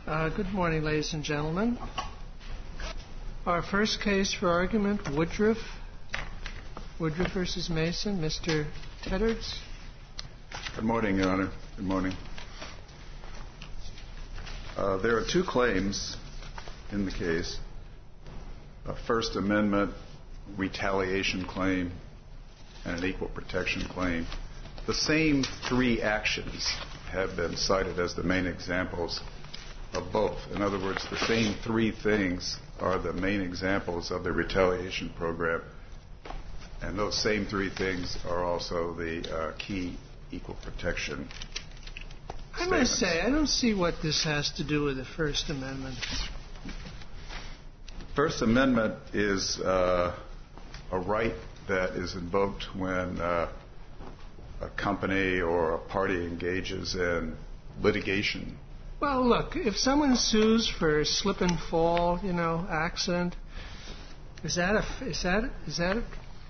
Good morning, ladies and gentlemen. Our first case for argument, Woodruff versus Mason. Mr. Teddards. Good morning, Your Honor. Good morning. There are two claims in the case. A First Amendment retaliation claim and an equal protection claim. The same three actions have been cited as the main examples of both. In other words, the same three things are the main examples of the retaliation program. And those same three things are also the key equal protection statements. I must say, I don't see what this has to do with the First Amendment. First Amendment is a right that is invoked when a company or a party engages in litigation. Well, look, if someone sues for slip and fall, accident, is that a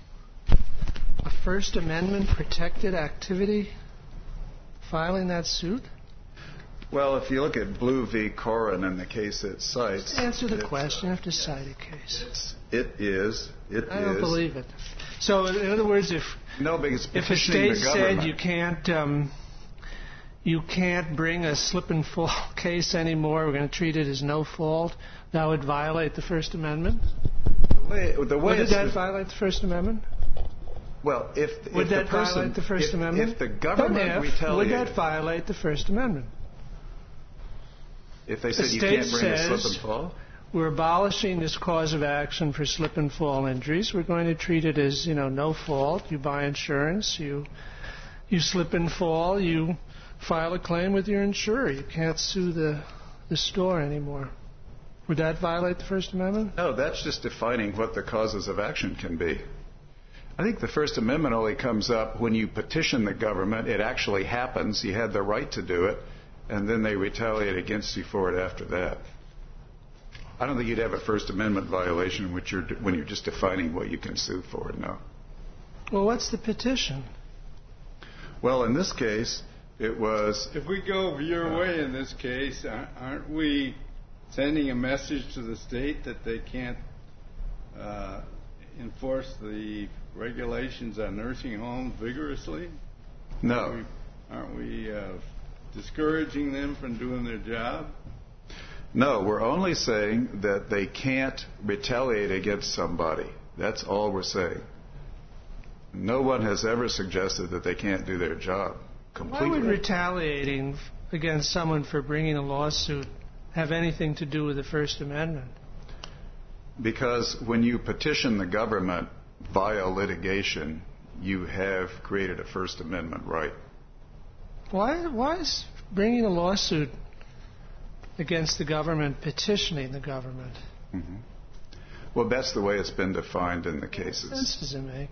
First Amendment protected activity, filing that suit? Well, if you look at Blue v. Corrin and the case it cites... Just answer the question. You have to cite a case. It is. I don't believe it. So, in other words, if a state said you can't bring a slip and fall case anymore, we're going to treat it as no fault, that would violate the First Amendment? Would that violate the First Amendment? Well, would that violate the First Amendment? If the government retaliated... Would that violate the First Amendment? If they said you can't bring a slip and fall? We're abolishing this cause of action for slip and fall injuries. We're going to treat it as, no fault. You buy insurance, you slip and fall, you file a claim with your insurer. You can't sue the store anymore. Would that violate the First Amendment? No, that's just defining what the causes of action can be. I think the First Amendment only comes up when you petition the government. It actually happens. You had the right to do it, and then they retaliate against you for it after that. I don't think you'd have a First Amendment violation when you're just defining what you can sue for, no. Well, what's the petition? Well, in this case, it was... If we go your way in this case, aren't we sending a message to the state that they can't enforce the regulations on nursing homes vigorously? No. Aren't we discouraging them from doing their job? No, we're only saying that they can't retaliate against somebody. That's all we're saying. No one has ever suggested that they can't do their job completely. Why would retaliating against someone for bringing a lawsuit have anything to do with the First Amendment? Because when you petition the government via litigation, you have created a First Amendment right. Why is bringing a lawsuit against the government petitioning the government? Mm-hmm. Well, that's the way it's been defined in the cases. What sense does it make?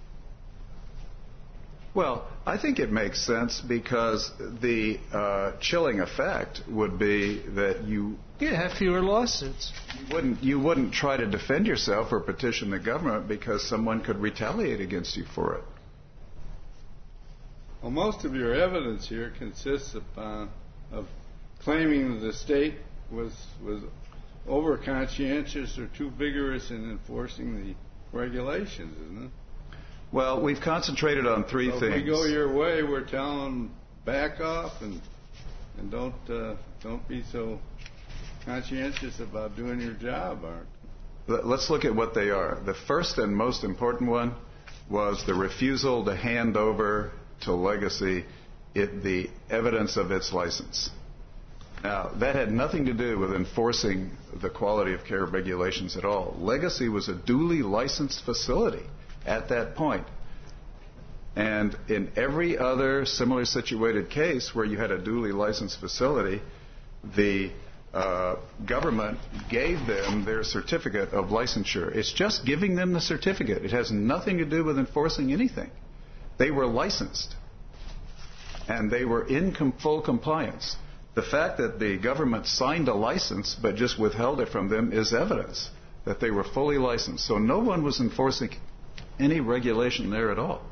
Well, I think it makes sense because the chilling effect would be that you have fewer lawsuits. You wouldn't try to defend yourself or petition the government because someone could retaliate against you for it. Well, most of your evidence here consists of claiming that the state was over-conscientious or too vigorous in enforcing the regulations, isn't it? Well, we've concentrated on three things. If we go your way, we're telling them back off and don't be so conscientious about doing your job, aren't you? Let's look at what they are. The first and most important one was the refusal to hand over to Legacy the evidence of its license. Now, that had nothing to do with enforcing the quality of care regulations at all. Legacy was a duly licensed facility at that point. And in every other similar situated case where you had a duly licensed facility, the government gave them their certificate of licensure. It's just giving them the certificate. It has nothing to do with enforcing anything. They were licensed, and they were in full compliance. The fact that the government signed a license but just withheld it from them is evidence that they were fully licensed. So no one was enforcing any regulation there at all.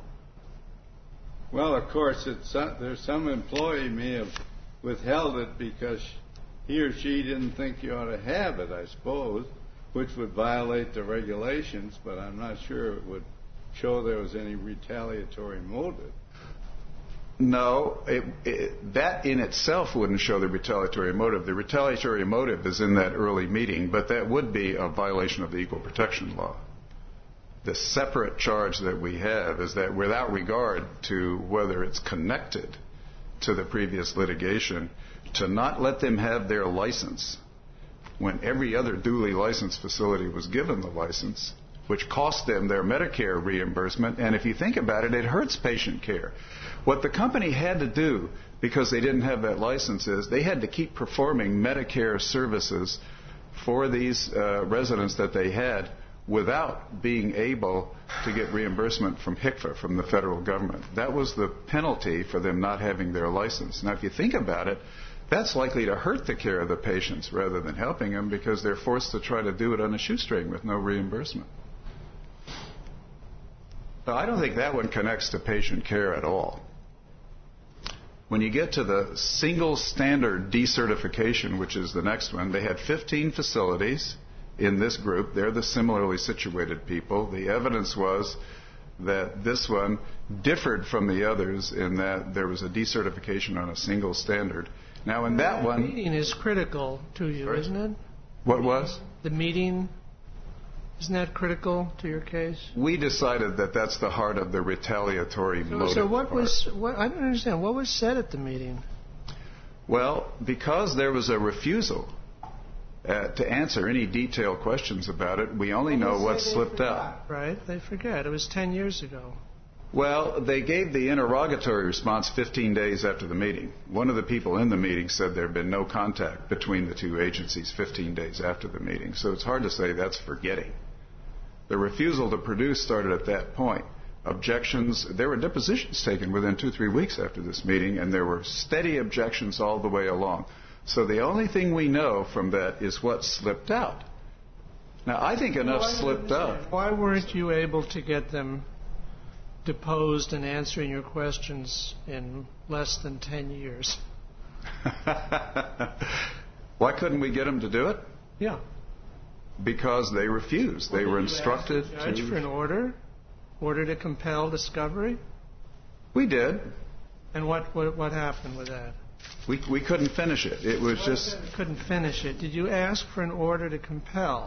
Well, of course, there's some employee may have withheld it because he or she didn't think you ought to have it, I suppose, which would violate the regulations, but I'm not sure it would show there was any retaliatory motive. No, that in itself wouldn't show the retaliatory motive. The retaliatory motive is in that early meeting, but that would be a violation of the Equal Protection Law. The separate charge that we have is that without regard to whether it's connected to the previous litigation, to not let them have their license when every other duly licensed facility was given the license, which cost them their Medicare reimbursement, and if you think about it, it hurts patient care. What the company had to do, because they didn't have that license, is they had to keep performing Medicare services for these residents that they had without being able to get reimbursement from HCFA, from the federal government. That was the penalty for them not having their license. Now, if you think about it, that's likely to hurt the care of the patients rather than helping them, because they're forced to try to do it on a shoestring with no reimbursement. Now, I don't think that one connects to patient care at all. When you get to the single standard decertification, which is the next one, they had 15 facilities in this group. They're the similarly situated people. The evidence was that this one differed from the others in that there was a decertification on a single standard. Now, in that one... The meeting is critical to you, Sorry? isn't it? What was? The meeting, isn't that critical to your case? We decided that that's the heart of the retaliatory motive. So what part. I don't understand. What was said at the meeting? Well, because there was a refusal to answer any detailed questions about it, we only know what slipped out. Right? They forget. It was 10 years ago. Well, they gave the interrogatory response 15 days after the meeting. One of the people in the meeting said there had been no contact between the two agencies 15 days after the meeting. So it's hard to say that's forgetting. The refusal to produce started at that point. Objections, there were depositions taken within 2-3 weeks after this meeting, and there were steady objections all the way along. So the only thing we know from that is what slipped out. Now, I think enough slipped out. Why weren't you able to get them deposed and answering your questions in less than 10 years? Why couldn't we get them to do it? Yeah. Because they refused. They were instructed to... Judge for an order to compel discovery? We did. And what happened with that? We couldn't finish it. It was just... Couldn't finish it. Did you ask for an order to compel?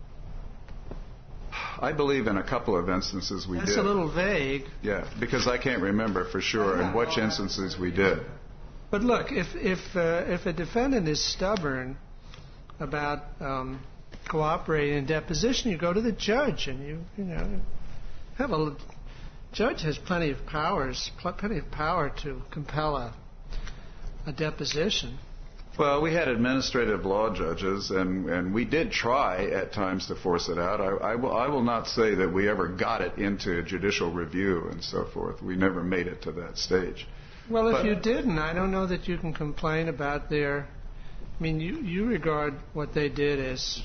I believe in a couple of instances we did. That's a little vague. Yeah, because I can't remember for sure in which instances we did. But look, if a defendant is stubborn about cooperating in deposition, you go to the judge, and you have a judge has plenty of power to compel a deposition. Well, we had administrative law judges, and we did try at times to force it out. I will not say that we ever got it into judicial review and so forth. We never made it to that stage. Well, if you didn't, I don't know that you can complain about their... I mean, you regard what they did as,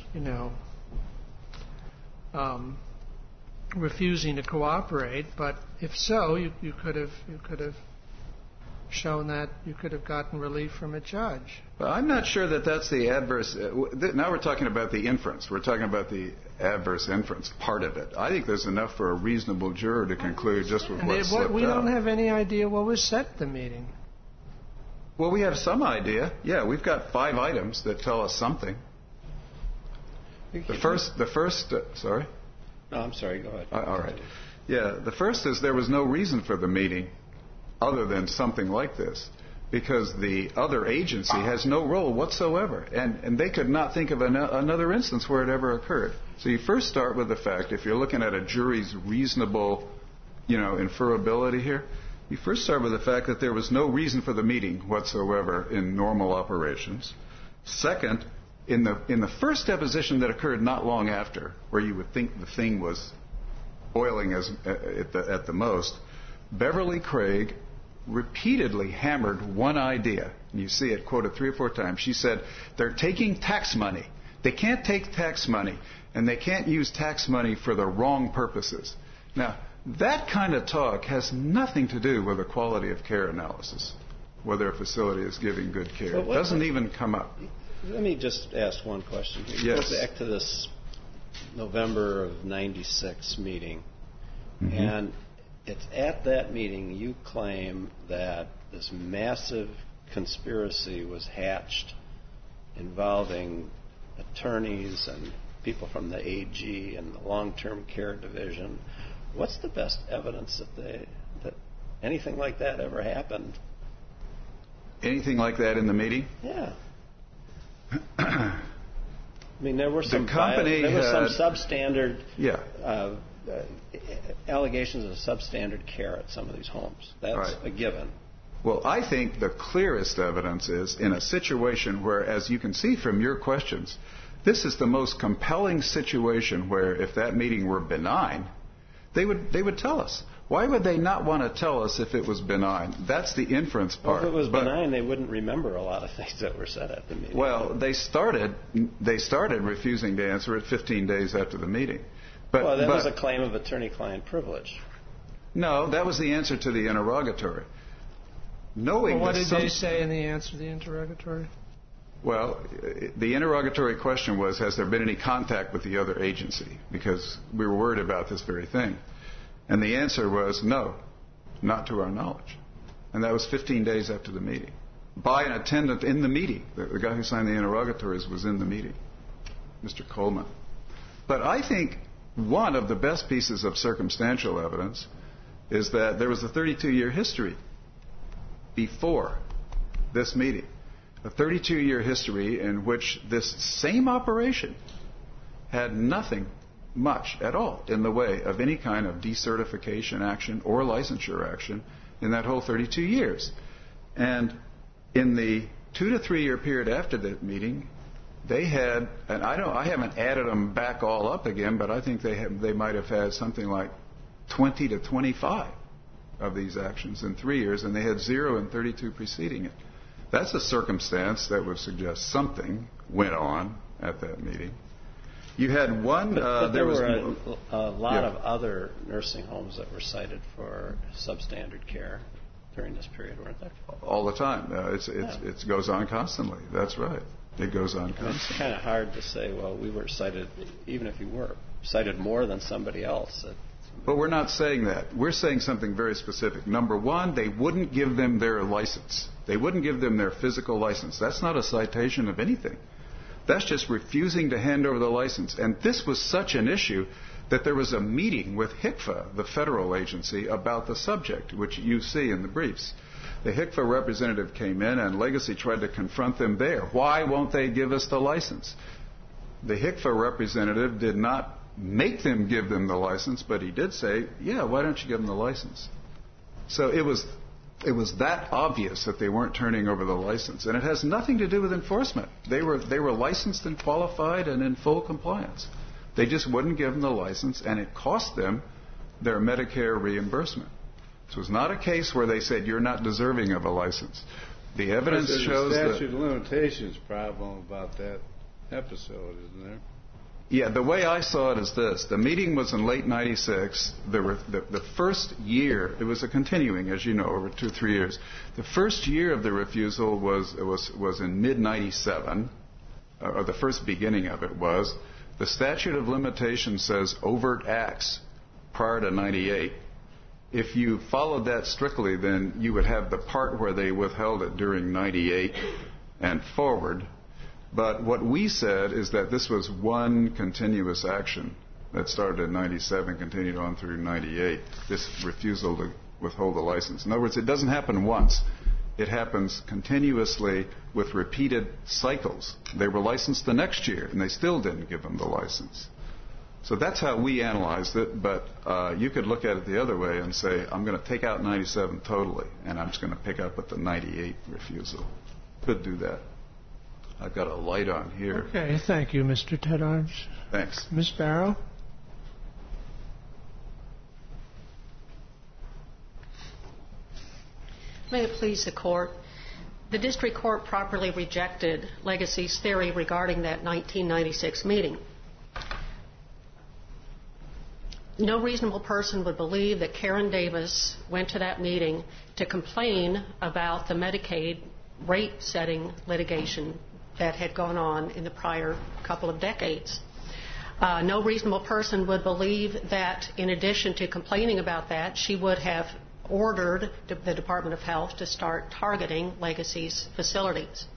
refusing to cooperate, but if so, you could have shown that you could have gotten relief from a judge. Well, I'm not sure that that's the adverse... now we're talking about the inference. We're talking about the adverse inference part of it. I think there's enough for a reasonable juror to conclude just with what slipped out. We don't have any idea what was said at the meeting. Well, we have some idea. Yeah, we've got 5 items that tell us something. The first... sorry? No, I'm sorry. Go ahead. All right. Yeah, the first is there was no reason for the meeting other than something like this, because the other agency has no role whatsoever, and they could not think of another instance where it ever occurred. So you first start with the fact, if you're looking at a jury's reasonable, inferability here, you first start with the fact that there was no reason for the meeting whatsoever in normal operations. Second, in the first deposition that occurred not long after, where you would think the thing was boiling at the most, Beverly Craig repeatedly hammered one idea. And you see it quoted 3 or 4 times. She said, they're taking tax money. They can't take tax money, and they can't use tax money for the wrong purposes. Now, that kind of talk has nothing to do with the quality of care analysis, whether a facility is giving good care. It doesn't even come up. Let me just ask one question. Yes. Go back to this November of '96 meeting. Mm-hmm. And it's at that meeting you claim that this massive conspiracy was hatched involving attorneys and people from the AG and the long-term care division. What's the best evidence that anything like that ever happened? Anything like that in the meeting? Yeah. I mean, there were some had some substandard yeah. Allegations of substandard care at some of these homes. That's right. a given. Well, I think the clearest evidence is in a situation where, as you can see from your questions, this is the most compelling situation where if that meeting were benign, they would tell us. Why would they not want to tell us if it was benign? That's the inference part. Well, if it was benign, they wouldn't remember a lot of things that were said at the meeting. Well, they started refusing to answer it 15 days after the meeting. But that was a claim of attorney-client privilege. No, that was the answer to the interrogatory. What did they say in the answer to the interrogatory? Well, the interrogatory question was, has there been any contact with the other agency? Because we were worried about this very thing. And the answer was no, not to our knowledge. And that was 15 days after the meeting. By an attendant in the meeting. The guy who signed the interrogatories was in the meeting, Mr. Coleman. But I think one of the best pieces of circumstantial evidence is that there was a 32-year history before this meeting. A 32-year history in which this same operation had nothing much at all in the way of any kind of decertification action or licensure action in that whole 32 years. And in the 2 to 3 year period after that meeting, they had, and I haven't added them back all up again, but I think they might have had something like 20 to 25 of these actions in 3 years, and they had 0 in 32 preceding it. That's a circumstance that would suggest something went on at that meeting. You had one. But there were a lot of other nursing homes that were cited for substandard care during this period, weren't there? All the time. It goes on constantly. That's right. It goes on constantly. It's kind of hard to say, well, we were cited, even if you were cited more than somebody else. But we're not saying that. We're saying something very specific. Number one, they wouldn't give them their license. They wouldn't give them their physical license. That's not a citation of anything. That's just refusing to hand over the license. And this was such an issue that there was a meeting with HCFA, the federal agency, about the subject, which you see in the briefs. The HCFA representative came in and Legacy tried to confront them there. Why won't they give us the license? The HCFA representative did not make them give them the license, but he did say, yeah, why don't you give them the license? So it was that obvious that they weren't turning over the license. And it has nothing to do with enforcement. They were licensed and qualified and in full compliance. They just wouldn't give them the license, and it cost them their Medicare reimbursement. So it's not a case where they said, you're not deserving of a license. The evidence shows that... There's a statute of limitations problem about that episode, isn't there? Yeah, the way I saw it is this. The meeting was in late 96. The first year, it was a continuing, as you know, over 2 or 3 years. The first year of the refusal was in mid-97, or the first beginning of it was. The statute of limitations says overt acts prior to 98. If you followed that strictly, then you would have the part where they withheld it during 98 and forward. But what we said is that this was one continuous action that started in 97, continued on through 98, this refusal to withhold the license. In other words, it doesn't happen once. It happens continuously with repeated cycles. They were licensed the next year, and they still didn't give them the license. So that's how we analyzed it, but you could look at it the other way and say, I'm going to take out 97 totally, and I'm just going to pick up with the 98 refusal. Could do that. I've got a light on here. Okay, thank you, Mr. Ted Arms. Thanks. Ms. Barrow? May it please the Court. The District Court properly rejected Legacy's theory regarding that 1996 meeting. No reasonable person would believe that Karen Davis went to that meeting to complain about the Medicaid rate-setting litigation that had gone on in the prior couple of decades. No reasonable person would believe that in addition to complaining about that, she would have ordered the Department of Health to start targeting Legacy's facilities.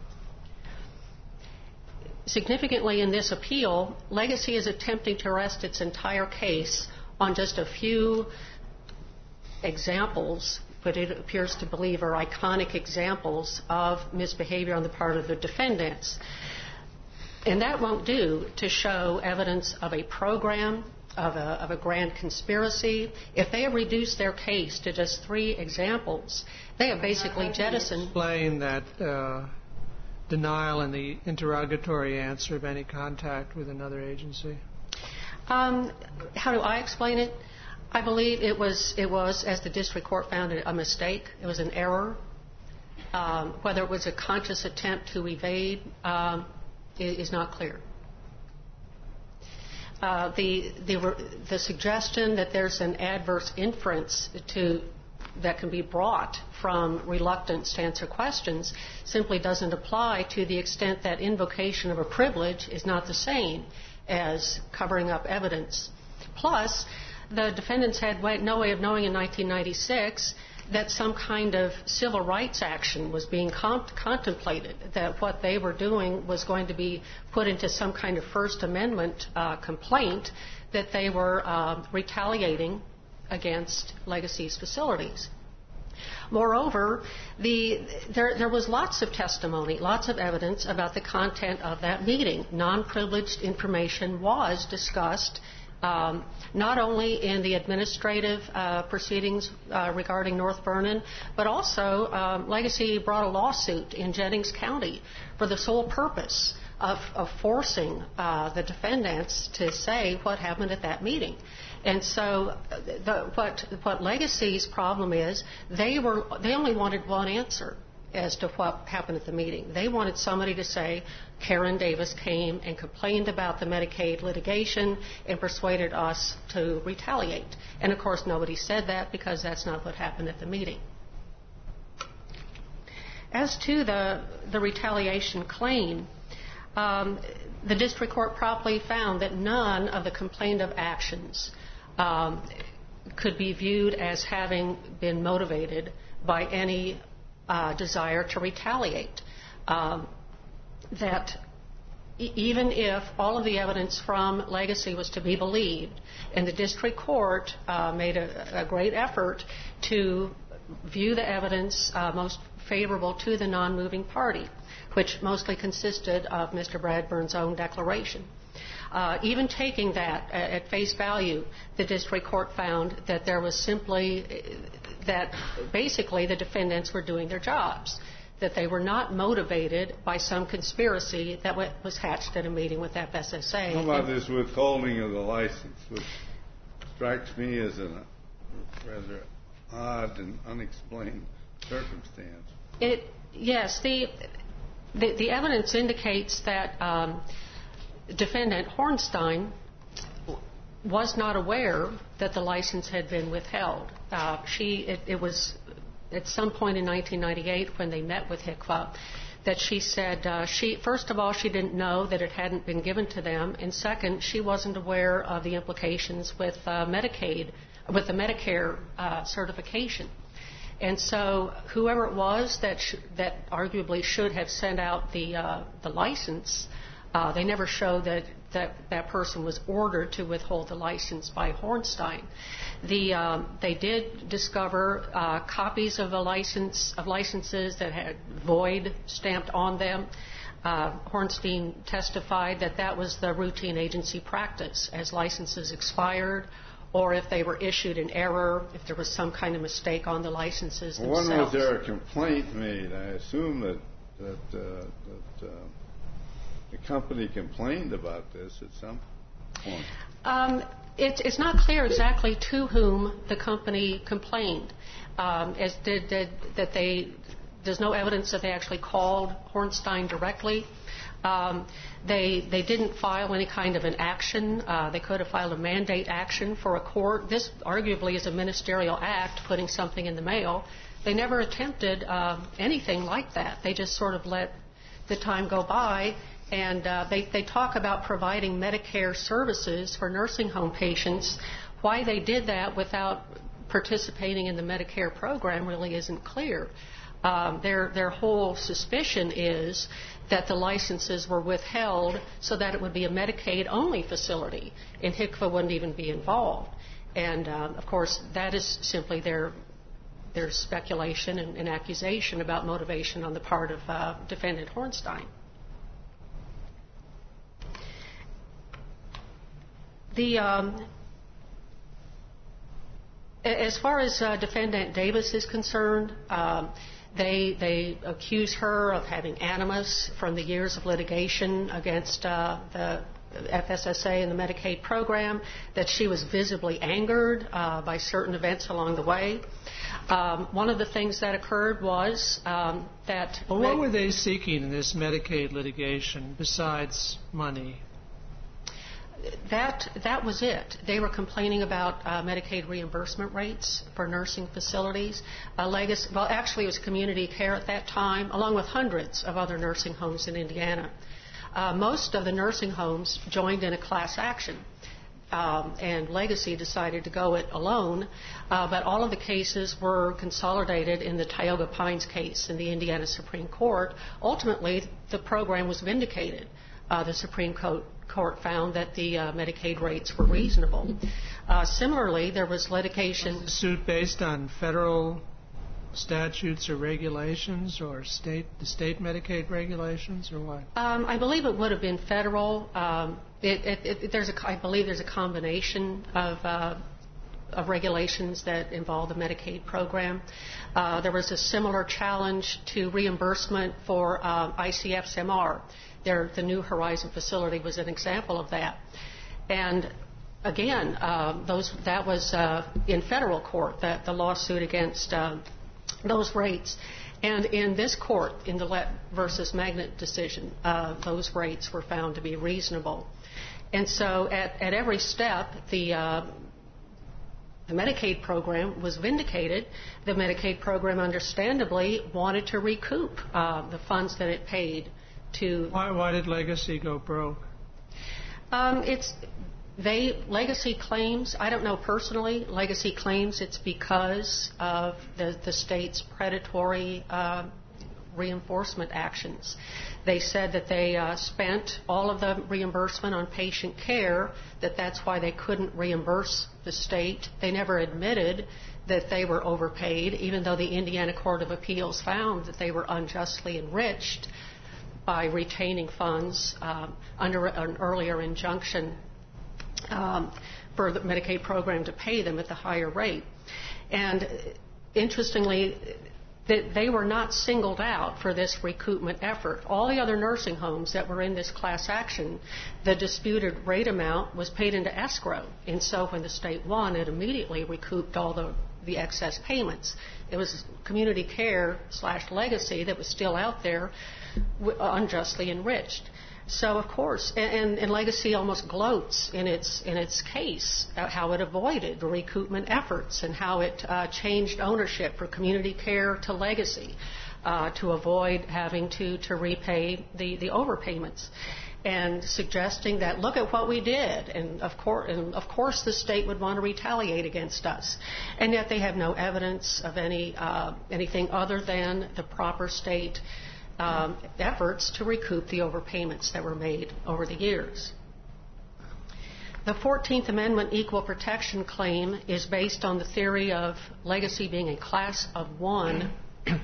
Significantly in this appeal, Legacy is attempting to rest its entire case on just a few examples, but it appears to believe are iconic examples of misbehavior on the part of the defendants. And that won't do to show evidence of a program, of a grand conspiracy. If they have reduced their case to just 3 examples, they have basically jettisoned. Explain that denial in the interrogatory answer of any contact with another agency. How do I explain it? I believe it was, as the district court found it, a mistake. It was an error. Whether it was a conscious attempt to evade is not clear. The suggestion that there's an adverse inference that can be brought from reluctance to answer questions simply doesn't apply to the extent that invocation of a privilege is not the same as covering up evidence. Plus, the defendants had no way of knowing in 1996 that some kind of civil rights action was being contemplated, that what they were doing was going to be put into some kind of First Amendment complaint, that they were retaliating against Legacy's facilities. Moreover, there was lots of testimony, lots of evidence about the content of that meeting. Non-privileged information was discussed not only in the administrative proceedings regarding North Vernon, but also Legacy brought a lawsuit in Jennings County for the sole purpose of forcing the defendants to say what happened at that meeting. And so what Legacy's problem is, they only wanted one answer as to what happened at the meeting. They wanted somebody to say, Karen Davis came and complained about the Medicaid litigation and persuaded us to retaliate. And of course nobody said that because that's not what happened at the meeting. As to the retaliation claim, the district court properly found that none of the complained of actions could be viewed as having been motivated by any desire to retaliate. That even if all of the evidence from Legacy was to be believed, and the district court made a great effort to view the evidence most favorable to the non-moving party, which mostly consisted of Mr. Bradburn's own declaration. Even taking that at face value, the district court found that there was simply that basically the defendants were doing their jobs, that they were not motivated by some conspiracy that was hatched at a meeting with FSSA. How about this withholding of the license, which strikes me as a rather odd and unexplained circumstance? Yes, the evidence indicates that defendant Hornstein was not aware that the license had been withheld. It was at some point in 1998 when they met with HCFA that she said, first of all, she didn't know that it hadn't been given to them, and second, she wasn't aware of the implications with Medicaid, with the Medicare certification. And so whoever it was that arguably should have sent out the license, they never showed that person was ordered to withhold the license by Hornstein. They did discover copies of licenses that had void stamped on them. Hornstein testified that was the routine agency practice as licenses expired, or if they were issued in error, if there was some kind of mistake on the licenses themselves. When was there a complaint made? I assume that the company complained about this at some point. It's not clear exactly to whom the company complained. There's no evidence that they actually called Hornstein directly. They didn't file any kind of an action. They could have filed a mandate action for a court. This arguably is a ministerial act, putting something in the mail. They never attempted anything like that. They just sort of let the time go by, and they talk about providing Medicare services for nursing home patients. Why they did that without participating in the Medicare program really isn't clear. Their whole suspicion is that the licenses were withheld so that it would be a Medicaid-only facility, and HCFA wouldn't even be involved. And, of course, that is simply their speculation and accusation about motivation on the part of Defendant Hornstein. As far as Defendant Davis is concerned, they accuse her of having animus from the years of litigation against the FSSA and the Medicaid program, that she was visibly angered by certain events along the way. One of the things that occurred was that... Well, what were they seeking in this Medicaid litigation besides money? That was it. They were complaining about Medicaid reimbursement rates for nursing facilities. Actually, it was Community Care at that time, along with hundreds of other nursing homes in Indiana. Most of the nursing homes joined in a class action, and Legacy decided to go it alone, but all of the cases were consolidated in the Tioga Pines case in the Indiana Supreme Court. Ultimately, the program was vindicated. The Supreme Court found that the Medicaid rates were reasonable. Similarly, there was litigation... Was the suit based on federal statutes or regulations, or the state Medicaid regulations, or what? I believe it would have been federal. I believe there's a combination of regulations that involve the Medicaid program. There was a similar challenge to reimbursement for ICFs-MR. The New Horizon facility was an example of that. And again, that was in federal court, the lawsuit against those rates. And in this court, in the Lett versus Magnet decision, those rates were found to be reasonable. And so at every step, the Medicaid program was vindicated. The Medicaid program, understandably, wanted to recoup the funds that it paid to... Why did Legacy go broke? Legacy claims, I don't know personally, Legacy claims it's because of the state's predatory reinforcement actions. They said that they spent all of the reimbursement on patient care, that's why they couldn't reimburse the state. They never admitted that they were overpaid, even though the Indiana Court of Appeals found that they were unjustly enriched by retaining funds under an earlier injunction for the Medicaid program to pay them at the higher rate. And interestingly, they were not singled out for this recoupment effort. All the other nursing homes that were in this class action, the disputed rate amount was paid into escrow. And so when the state won, it immediately recouped all the excess payments. It was Community Care / Legacy that was still out there unjustly enriched. So, of course, and Legacy almost gloats in its case how it avoided the recoupment efforts and how it changed ownership from Community Care to Legacy to avoid having to repay the overpayments, and suggesting that look at what we did, and of course the state would want to retaliate against us, and yet they have no evidence of anything other than the proper state efforts to recoup the overpayments that were made over the years. The 14th Amendment equal protection claim is based on the theory of Legacy being a class of one.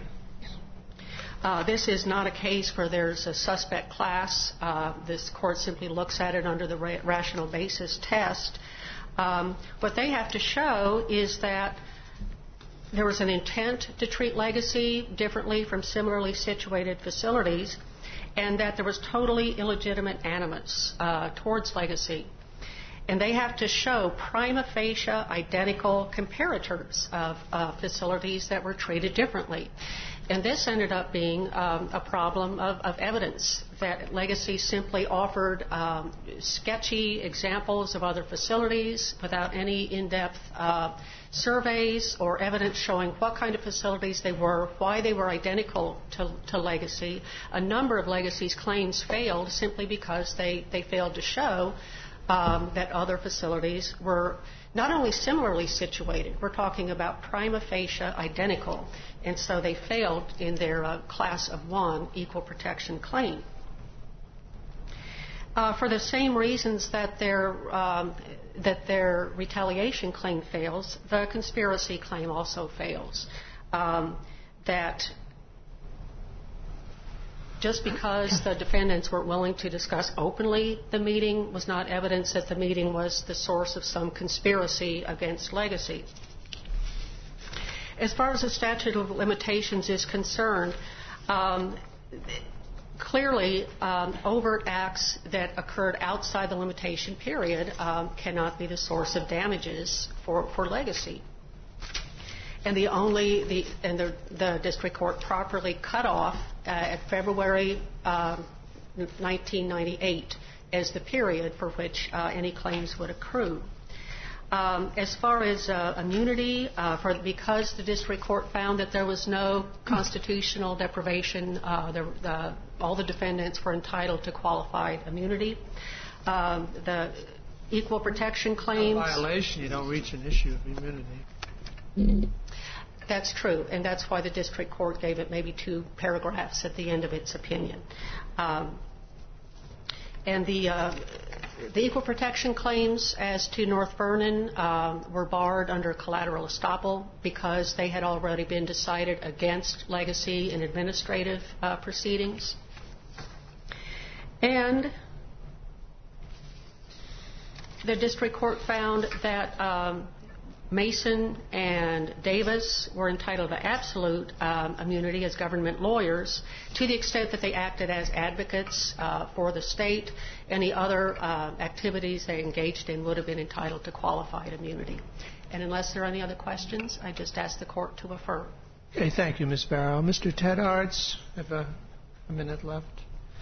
This is not a case where there's a suspect class. This court simply looks at it under the rational basis test. What they have to show is that there was an intent to treat Legacy differently from similarly situated facilities, and that there was totally illegitimate animus towards Legacy. And they have to show prima facie identical comparators of facilities that were treated differently. And this ended up being a problem of evidence, that Legacy simply offered sketchy examples of other facilities without any in-depth surveys or evidence showing what kind of facilities they were, why they were identical to Legacy. A number of Legacy's claims failed simply because they failed to show that other facilities were not only similarly situated, we're talking about prima facie identical, and so they failed in their class of 1 equal protection claim. For the same reasons that their retaliation claim fails, the conspiracy claim also fails. That just because the defendants weren't willing to discuss openly the meeting was not evidence that the meeting was the source of some conspiracy against Legacy. As far as the statute of limitations is concerned, clearly overt acts that occurred outside the limitation period cannot be the source of damages for Legacy. And the district court properly cut off at February 1998 as the period for which any claims would accrue. As far as immunity, because the district court found that there was no constitutional deprivation, all the defendants were entitled to qualified immunity. The equal protection claims. A violation, you don't reach an issue of immunity. That's true, and that's why the district court gave it maybe 2 paragraphs at the end of its opinion. And the equal protection claims as to North Vernon were barred under collateral estoppel because they had already been decided against Legacy in administrative proceedings. And the district court found that Mason and Davis were entitled to absolute immunity as government lawyers to the extent that they acted as advocates for the state. Any other activities they engaged in would have been entitled to qualified immunity. And unless there are any other questions, I just ask the court to affirm. Okay, thank you, Ms. Barrow. Mr. Teddards, I have a minute left.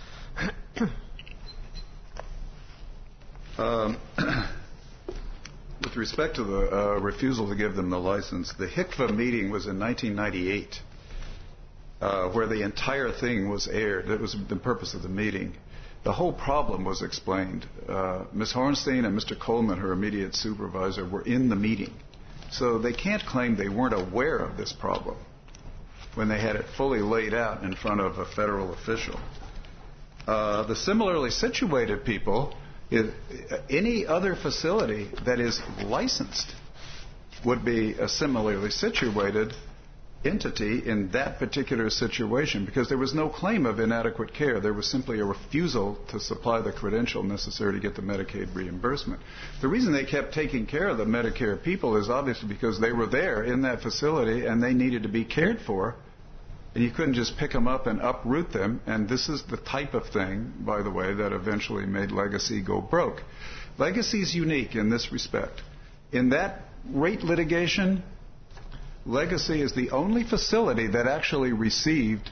With respect to the refusal to give them the license, the HICVA meeting was in 1998, where the entire thing was aired. That was the purpose of the meeting. The whole problem was explained. Ms. Hornstein and Mr. Coleman, her immediate supervisor, were in the meeting. So they can't claim they weren't aware of this problem when they had it fully laid out in front of a federal official. The similarly situated people, any other facility that is licensed would be a similarly situated entity in that particular situation because there was no claim of inadequate care. There was simply a refusal to supply the credential necessary to get the Medicaid reimbursement. The reason they kept taking care of the Medicare people is obviously because they were there in that facility and they needed to be cared for. And you couldn't just pick them up and uproot them. And this is the type of thing, by the way, that eventually made Legacy go broke. Legacy is unique in this respect. In that rate litigation, Legacy is the only facility that actually received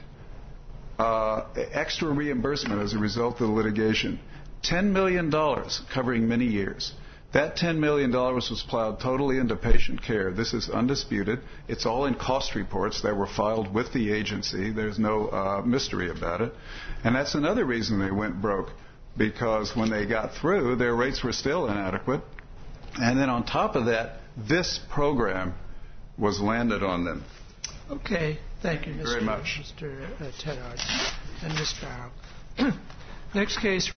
extra reimbursement as a result of the litigation. $10 million covering many years. That $10 million was plowed totally into patient care. This is undisputed. It's all in cost reports that were filed with the agency. There's no mystery about it. And that's another reason they went broke, because when they got through, their rates were still inadequate. And then on top of that, this program was landed on them. Okay. Thank you, Mr. Very much. Mr. Teddards and Ms. Barrow. Next case.